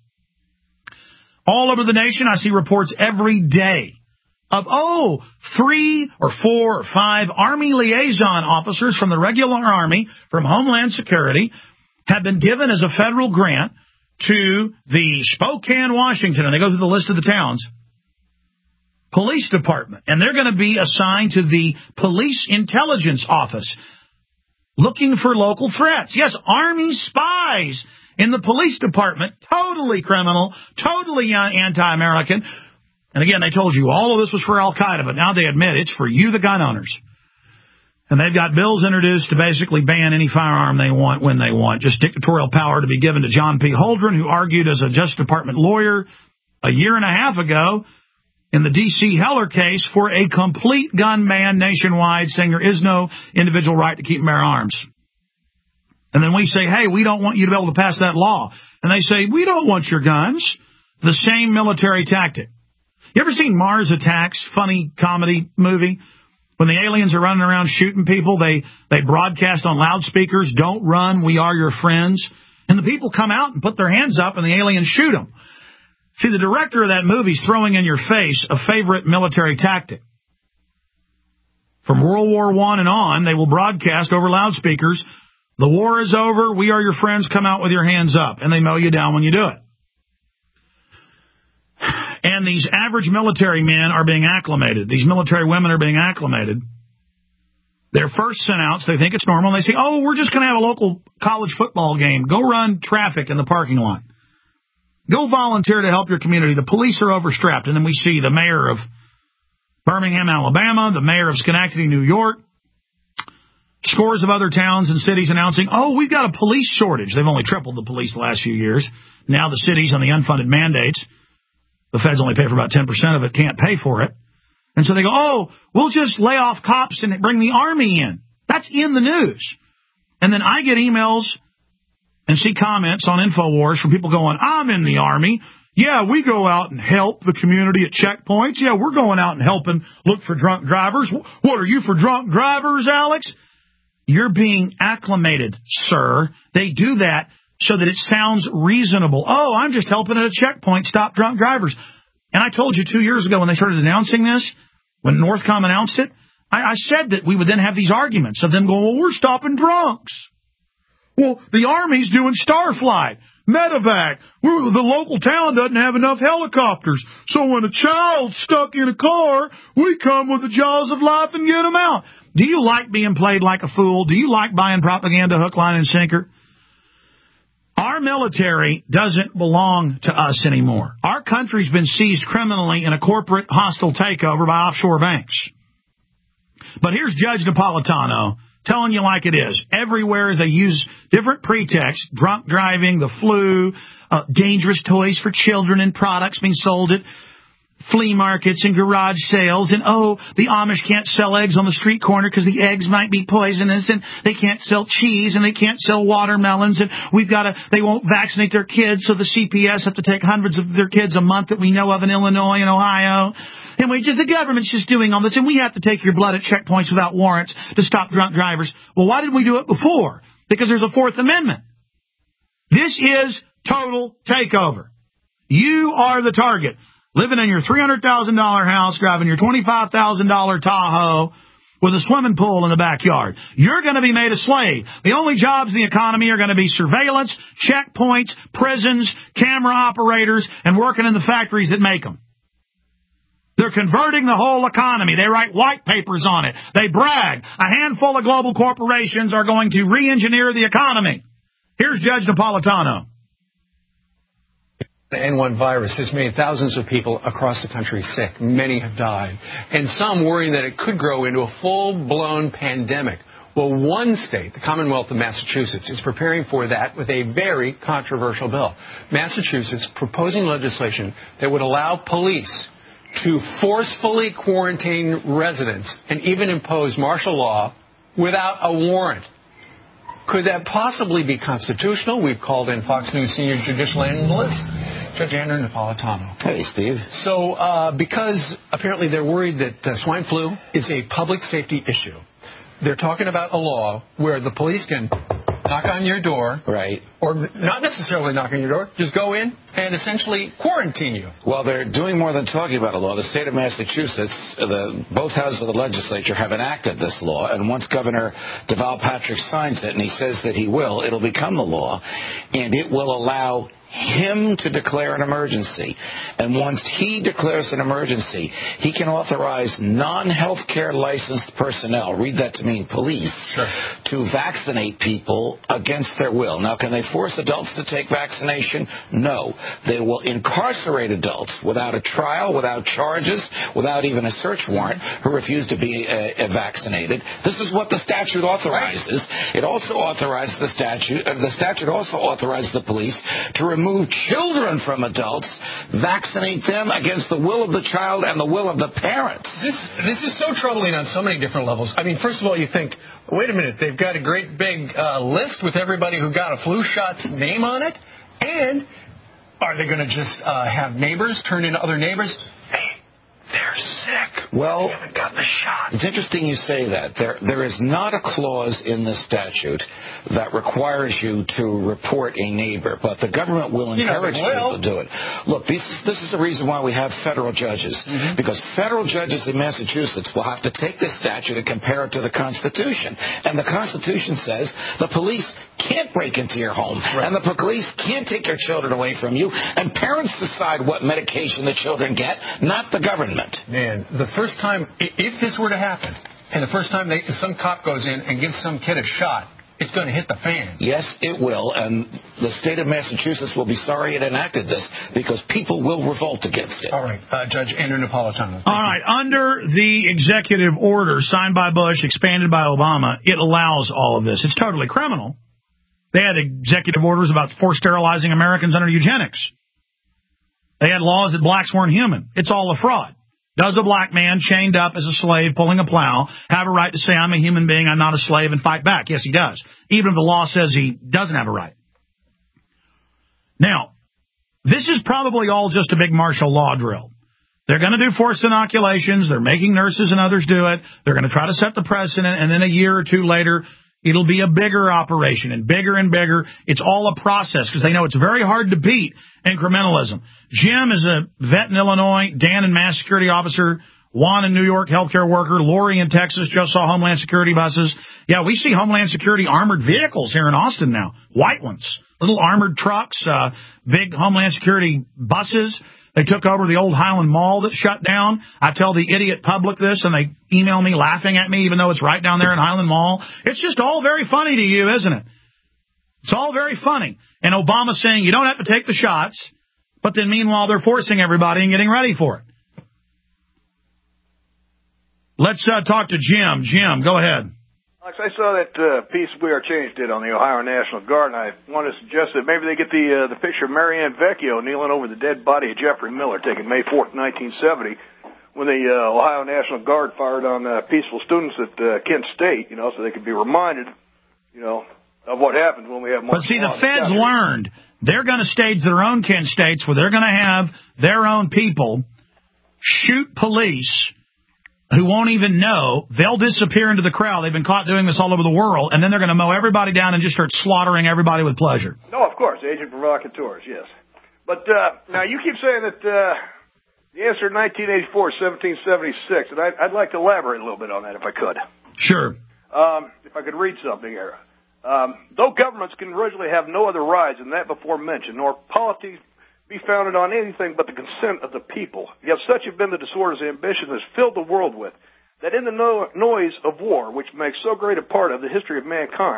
All over the nation, I see reports every day of, oh, three or four or five Army liaison officers from the regular Army, from Homeland Security, have been given as a federal grant to the Spokane, Washington, and they go through the list of the towns, police department, and they're going to be assigned to the police intelligence office, looking for local threats. Yes, Army spies in the police department, totally criminal, totally anti-American. And again, they told you all of this was for Al-Qaeda, but now they admit it's for you, the gun owners. And they've got bills introduced to basically ban any firearm they want when they want. Just dictatorial power to be given to John P. Holdren, who argued as a Justice Department lawyer a year and a half ago in the D C Heller case for a complete gun ban nationwide, saying there is no individual right to keep and bear arms. And then we say, hey, we don't want you to be able to pass that law. And they say, we don't want your guns. The same military tactic. You ever seen Mars Attacks, funny comedy movie? When the aliens are running around shooting people, they, they broadcast on loudspeakers, don't run, we are your friends. And the people come out and put their hands up and the aliens shoot them. See, the director of that movie is throwing in your face a favorite military tactic. From World War One and on, they will broadcast over loudspeakers, the war is over, we are your friends, come out with your hands up. And they mow you down when you do it. And these average military men are being acclimated. These military women are being acclimated. They're first sent out, so they think it's normal. And they say, oh, we're just going to have a local college football game. Go run traffic in the parking lot. Go volunteer to help your community. The police are overstrapped. And then we see the mayor of Birmingham, Alabama, the mayor of Schenectady, New York, scores of other towns and cities announcing, oh, we've got a police shortage. They've only tripled the police the last few years. Now the cities on the unfunded mandates, the feds only pay for about ten percent of it, can't pay for it. And so they go, oh, we'll just lay off cops and bring the Army in. That's in the news. And then I get emails and see comments on InfoWars from people going, I'm in the Army. Yeah, we go out and help the community at checkpoints. Yeah, we're going out and helping look for drunk drivers. What, are you for drunk drivers, Alex? You're being acclimated, sir. They do that so that it sounds reasonable. Oh, I'm just helping at a checkpoint stop drunk drivers. And I told you two years ago when they started announcing this, when Northcom announced it, I, I said that we would then have these arguments of them going, well, we're stopping drunks. Well, the Army's doing Starflight, Medevac. We're, the local town doesn't have enough helicopters. So when a child's stuck in a car, we come with the jaws of life and get them out. Do you like being played like a fool? Do you like buying propaganda hook, line, and sinker? Our military doesn't belong to us anymore. Our country's been seized criminally in a corporate hostile takeover by offshore banks. But here's Judge Napolitano telling you like it is. Everywhere they use different pretexts, drunk driving, the flu, uh, dangerous toys for children and products being sold at flea markets and garage sales, and oh, the Amish can't sell eggs on the street corner because the eggs might be poisonous, and they can't sell cheese, and they can't sell watermelons, and we've got to, they won't vaccinate their kids, so the C P S have to take hundreds of their kids a month that we know of in Illinois and Ohio. And we just, the government's just doing all this, and we have to take your blood at checkpoints without warrants to stop drunk drivers. Well, why did we do it before? Because there's a Fourth Amendment. This is total takeover. You are the target. Living in your three hundred thousand dollars house, driving your twenty-five thousand dollars Tahoe with a swimming pool in the backyard. You're going to be made a slave. The only jobs in the economy are going to be surveillance, checkpoints, prisons, camera operators, and working in the factories that make them. They're converting the whole economy. They write white papers on it. They brag. A handful of global corporations are going to re-engineer the economy. Here's Judge Napolitano. The N one virus has made thousands of people across the country sick. Many have died. And some worrying that it could grow into a full-blown pandemic. Well, one state, the Commonwealth of Massachusetts, is preparing for that with a very controversial bill. Massachusetts proposing legislation that would allow police to forcefully quarantine residents and even impose martial law without a warrant. Could that possibly be constitutional? We've called in Fox News senior judicial analyst, Judge Andrew Napolitano. Hey, Steve. So uh, because apparently they're worried that uh, swine flu is a public safety issue, they're talking about a law where the police can knock on your door. Right. Or not necessarily knock on your door, just go in and essentially quarantine you. Well, they're doing more than talking about a law. The state of Massachusetts, the, both houses of the legislature have enacted this law, and once Governor Deval Patrick signs it, and he says that he will, it'll become the law, and it will allow him to declare an emergency. And once he declares an emergency, he can authorize non-health care licensed personnel, read that to mean police, sure. to vaccinate people against their will. Now, can they force adults to take vaccination? No. They will incarcerate adults without a trial, without charges, without even a search warrant, who refuse to be uh, vaccinated. This is what the statute authorizes. It also authorizes the statute, uh, the statute also authorizes the police to remove children from adults, vaccinate them against the will of the child and the will of the parents. This this is so troubling on so many different levels. I mean, first of all, you think, wait a minute, they've got a great big uh, list with everybody who got a flu shot's name on it, and are they going to just uh, have neighbors turn into other neighbors? Hey, they're sick. Well, they haven't gotten a shot. It's interesting you say that. There, there is not a clause in the statute that requires you to report a neighbor, but the government will encourage you know, people to do it. Look, this, this is the reason why we have federal judges, mm-hmm. because federal judges in Massachusetts will have to take this statute and compare it to the Constitution. And the Constitution says the police can't break into your home, right. and the police can't take your children away from you, and parents decide what medication the children get, not the government. Man, the first time, if this were to happen, and the first time they, some cop goes in and gives some kid a shot, it's going to hit the fan. Yes, it will, and the state of Massachusetts will be sorry it enacted this, because people will revolt against it. All right, uh, Judge Andrew Napolitano. All right, under the executive order signed by Bush, expanded by Obama, it allows all of this. It's totally criminal. They had executive orders about forced sterilizing Americans under eugenics. They had laws that blacks weren't human. It's all a fraud. Does a black man chained up as a slave pulling a plow have a right to say, I'm a human being, I'm not a slave, and fight back? Yes, he does. Even if the law says he doesn't have a right. Now, this is probably all just a big martial law drill. They're going to do forced inoculations. They're making nurses and others do it. They're going to try to set the precedent, and then a year or two later, it'll be a bigger operation and bigger and bigger. It's all a process because they know it's very hard to beat incrementalism. Jim is a vet in Illinois, Dan in Mass Security Officer, Juan in New York, healthcare worker, Lori in Texas, just saw Homeland Security buses. Yeah, we see Homeland Security armored vehicles here in Austin now, white ones, little armored trucks, uh, big Homeland Security buses. They took over the old Highland Mall that shut down. I tell the idiot public this, and they email me laughing at me, even though it's right down there in Highland Mall. It's just all very funny to you, isn't it? It's all very funny. And Obama's saying you don't have to take the shots, but then meanwhile they're forcing everybody and getting ready for it. Let's uh, talk to Jim. Jim, go ahead. Alex, I saw that uh, piece We Are Change did on the Ohio National Guard, and I want to suggest that maybe they get the uh, the picture of Marianne Vecchio kneeling over the dead body of Jeffrey Miller, taken May fourth, nineteen seventy, when the uh, Ohio National Guard fired on uh, peaceful students at uh, Kent State, you know, so they could be reminded, you know, of what happens when we have more. But see, the feds learned they're going to stage their own Kent States where they're going to have their own people shoot police who won't even know. They'll disappear into the crowd. They've been caught doing this all over the world, and then they're going to mow everybody down and just start slaughtering everybody with pleasure. No, of course, agent provocateurs, yes. But uh, now you keep saying that uh, the answer in nineteen eighty-four is seventeen seventy-six, and I'd, I'd like to elaborate a little bit on that if I could. Sure. Um, if I could read something here. Um, though governments can originally have no other rights than that before mentioned, nor polity be founded on anything but the consent of the people. Yet such have been the disorders and ambition has filled the world with, that in the no- noise of war, which makes so great a part of the history of mankind,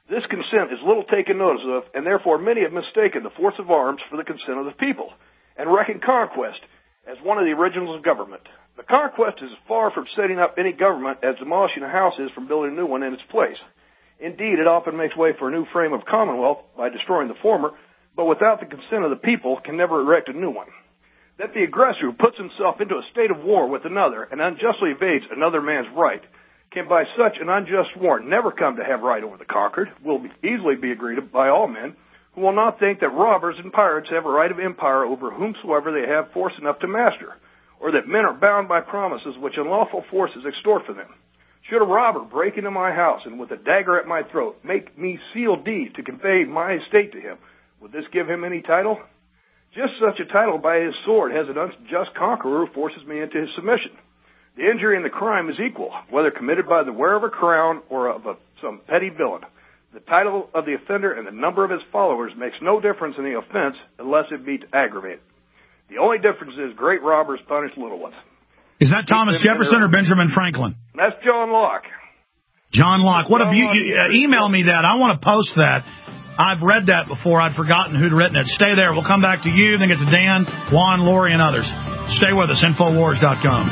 This consent is little taken notice of, and therefore many have mistaken the force of arms for the consent of the people, and reckon conquest as one of the originals of government. The conquest is as far from setting up any government as demolishing a house is from building a new one in its place. Indeed, it often makes way for a new frame of commonwealth by destroying the former, but without the consent of the people can never erect a new one. That the aggressor who puts himself into a state of war with another and unjustly evades another man's right can by such an unjust war never come to have right over the conquered, will be easily be agreed by all men, who will not think that robbers and pirates have a right of empire over whomsoever they have force enough to master, or that men are bound by promises which unlawful forces extort from them. Should a robber break into my house and with a dagger at my throat make me seal deed to convey my estate to him, would this give him any title? Just such a title by his sword has an unjust conqueror who forces me into his submission. The injury and the crime is equal, whether committed by the wearer of a crown or of a, some petty villain. The title of the offender and the number of his followers makes no difference in the offense unless it be to aggravate. The only difference is great robbers punish little ones. Is that Thomas Jefferson or Benjamin Franklin? That's John Locke. John Locke. What a you, you uh, email me that. I want to post that. I've read that before. I'd forgotten who'd written it. Stay there. We'll come back to you, then get to Dan, Juan, Lori, and others. Stay with us. Infowars dot com.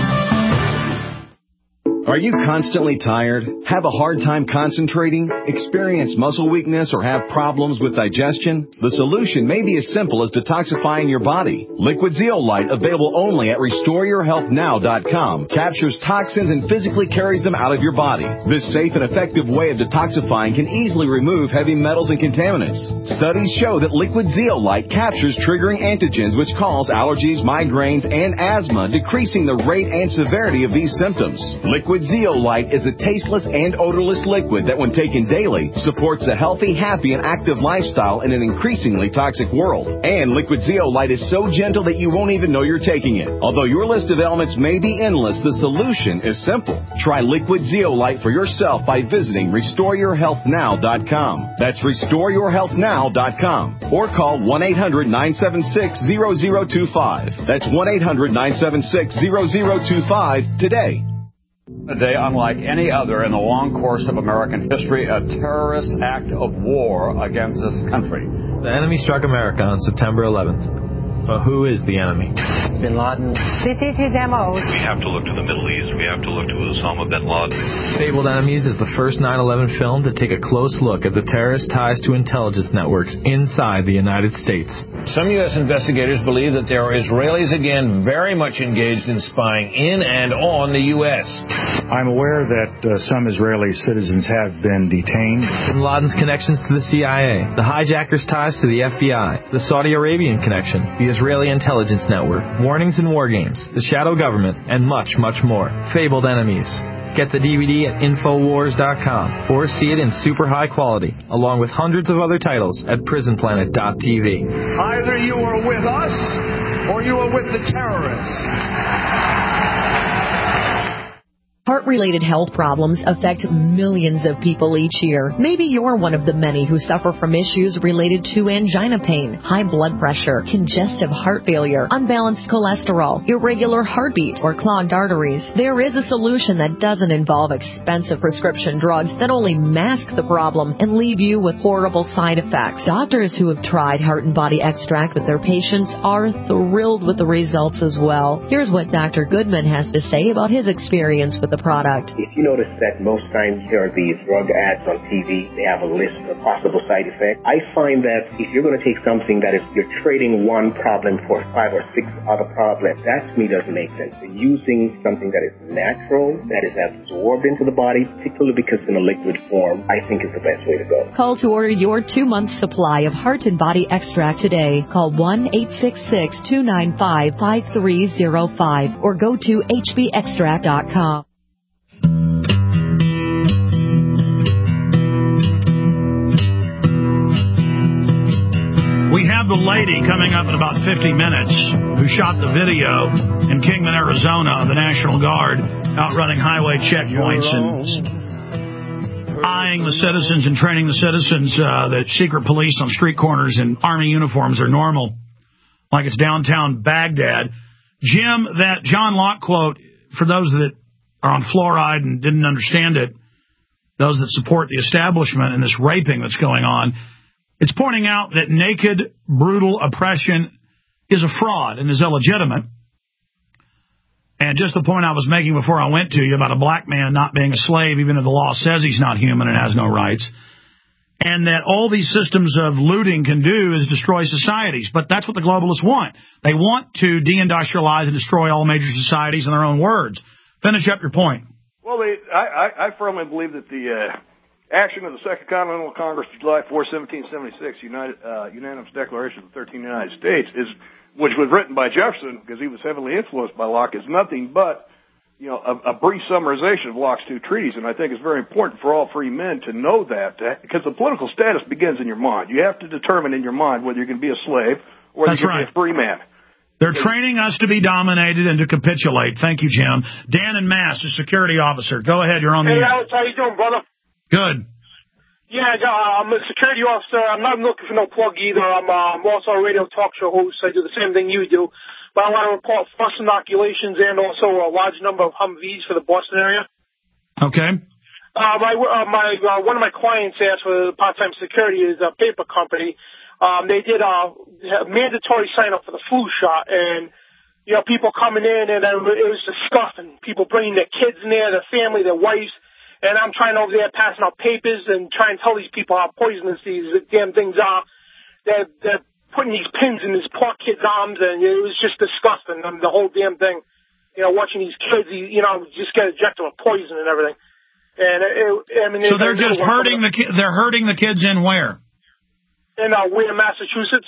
Are you constantly tired? Have a hard time concentrating? Experience muscle weakness or have problems with digestion? The solution may be as simple as detoxifying your body. Liquid Zeolite, available only at restore your health now dot com, captures toxins and physically carries them out of your body. This safe and effective way of detoxifying can easily remove heavy metals and contaminants. Studies show that Liquid Zeolite captures triggering antigens which cause allergies, migraines, and asthma, decreasing the rate and severity of these symptoms. Liquid Zeolite is a tasteless and odorless liquid that, when taken daily, supports a healthy, happy, and active lifestyle in an increasingly toxic world. And Liquid Zeolite is so gentle that you won't even know you're taking it. Although your list of ailments may be endless, the solution is simple. Try Liquid Zeolite for yourself by visiting restore your health now dot com. That's restore your health now dot com. Or call one eight hundred nine seven six zero zero two five. That's one eight hundred nine seven six zero zero two five today. A day unlike any other in the long course of American history, a terrorist act of war against this country. The enemy struck America on September eleventh. But who is the enemy? Bin Laden. This is his M O. We have to look to the Middle East. We have to look to Osama bin Laden. Fabled Enemies is the first nine eleven film to take a close look at the terrorist ties to intelligence networks inside the United States. Some U S investigators believe that there are Israelis again very much engaged in spying in and on the U S. I'm aware that uh, some Israeli citizens have been detained. Bin Laden's connections to the C I A, the hijackers' ties to the F B I, the Saudi Arabian connection, the Israeli intelligence network, warnings and war games, the shadow government, and much, much more. Fabled Enemies. Get the D V D at infowars dot com or see it in super high quality, along with hundreds of other titles at prison planet dot t v. Either you are with us or you are with the terrorists. Heart-related health problems affect millions of people each year. Maybe you're one of the many who suffer from issues related to angina pain, high blood pressure, congestive heart failure, unbalanced cholesterol, irregular heartbeat, or clogged arteries. There is a solution that doesn't involve expensive prescription drugs that only mask the problem and leave you with horrible side effects. Doctors who have tried Heart and Body Extract with their patients are thrilled with the results as well. Here's what Doctor Goodman has to say about his experience with the product. If you notice that most times there are these drug ads on T V, they have a list of possible side effects. I find that if you're going to take something that is, you're trading one problem for five or six other problems, that to me doesn't make sense. So using something that is natural, that is absorbed into the body, particularly because in a liquid form, I think is the best way to go. Call to order your two-month supply of Heart and Body Extract today. Call one eight six six, two nine five, five three zero five or go to h b extract dot com. We have the lady coming up in about fifty minutes who shot the video in Kingman, Arizona, of the National Guard out running highway checkpoints and eyeing the citizens and training the citizens uh, that secret police on street corners in Army uniforms are normal, like it's downtown Baghdad. Jim, that John Locke quote, for those that are on fluoride and didn't understand it, those that support the establishment and this raping that's going on. It's pointing out that naked, brutal oppression is a fraud and is illegitimate. And just the point I was making before I went to you about a black man not being a slave, even if the law says he's not human and has no rights, and that all these systems of looting can do is destroy societies. But that's what the globalists want. They want to deindustrialize and destroy all major societies in their own words. Finish up your point. Well, they, I, I, I firmly believe that the uh, action of the Second Continental Congress of July fourth, seventeen seventy-six, United, uh, unanimous declaration of the thirteenth United States, is, which was written by Jefferson because he was heavily influenced by Locke, is nothing but, you know, a, a brief summarization of Locke's two treaties. And I think it's very important for all free men to know that, because the political status begins in your mind. You have to determine in your mind whether you can be a slave or whether you can be a free man. They're training us to be dominated and to capitulate. Thank you, Jim. Dan and Mass, the security officer. Go ahead. You're on the Hey, air. Alex, how you doing, brother? Good. Yeah, I'm a security officer. I'm not looking for no plug either. I'm, uh, I'm also a radio talk show host. I do the same thing you do. But I want to report false inoculations and also a large number of Humvees for the Boston area. Okay. Uh, my, uh, my, uh, one of my clients asked for part-time security is a paper company. Um, they did a mandatory sign-up for the flu shot, and, you know, people coming in, and it was disgusting. People bringing their kids in there, their family, their wives. And I'm trying over there passing out papers and trying to tell these people how poisonous these damn things are. They're, they're putting these pins in these poor kids' arms, and it was just disgusting. I mean, the whole damn thing. You know, watching these kids, you know, just get injected with poison and everything. And it, I mean, so they're just hurting the ki- they're hurting the kids in where? In uh, Wareham, Massachusetts.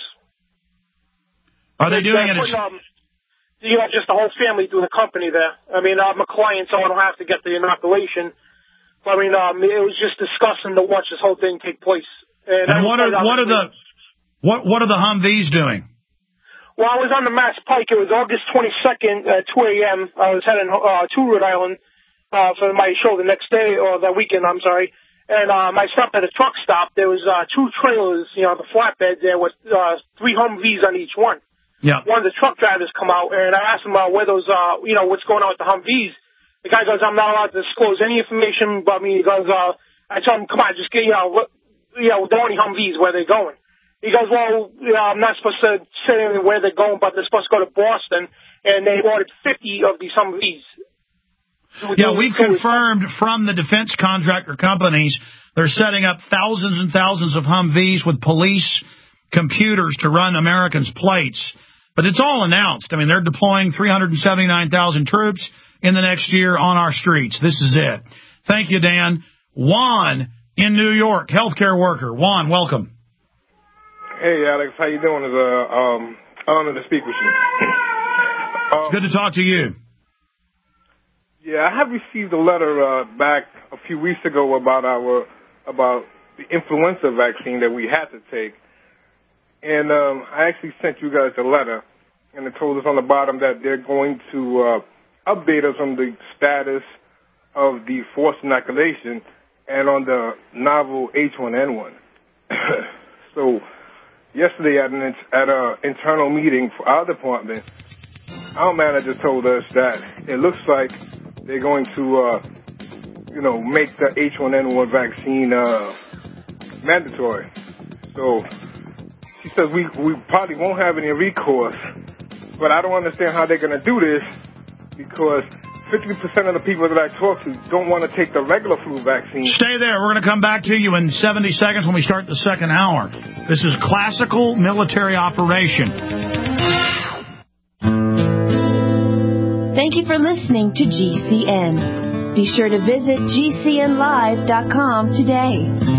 Are they doing it? Putting, um, you know, just the whole family through the company there. I mean, I'm a client, so I don't have to get the inoculation. I mean, um, it was just disgusting to watch this whole thing take place. And, and what are what are the what what are the Humvees doing? Well, I was on the Mass Pike. It was August twenty-second at two a.m. I was heading uh, to Rhode Island uh, for my show the next day, or that weekend, I'm sorry. And um, I stopped at a truck stop. There was uh, two trailers, you know, the flatbed there with uh, three Humvees on each one. Yeah. One of the truck drivers come out, and I asked him uh, where those, uh, you know, what's going on with the Humvees. The guy goes, I'm not allowed to disclose any information about me. He goes, uh, I told him, come on, just get, you know, look, you know, the only Humvees, where they're going. He goes, well, you know, I'm not supposed to say where they're going, but they're supposed to go to Boston, and they ordered fifty of these Humvees. Yeah, we've confirmed from the defense contractor companies they're setting up thousands and thousands of Humvees with police computers to run Americans' plates. But it's all announced. I mean, they're deploying three hundred seventy-nine thousand troops in the next year on our streets. This is it. Thank you, Dan. Juan in New York, healthcare worker. Juan, welcome. Hey, Alex. How you doing? It's an um, honor to speak with you. Um, it's good to talk to you. Yeah, I have received a letter uh, back a few weeks ago about our about the influenza vaccine that we had to take. And um, I actually sent you guys a letter, and it told us on the bottom that they're going to uh, update us on the status of the forced inoculation and on the novel H one N one. So yesterday at an at a internal meeting for our department, our manager told us that it looks like they're going to, uh, you know, make the H one N one vaccine uh, mandatory. So she says we we probably won't have any recourse, but I don't understand how they're going to do this, because fifty percent of the people that I talk to don't want to take the regular flu vaccine. Stay there. We're going to come back to you in seventy seconds when we start the second hour. This is classical military operation. Thank you for listening to G C N. Be sure to visit G C N live dot com today.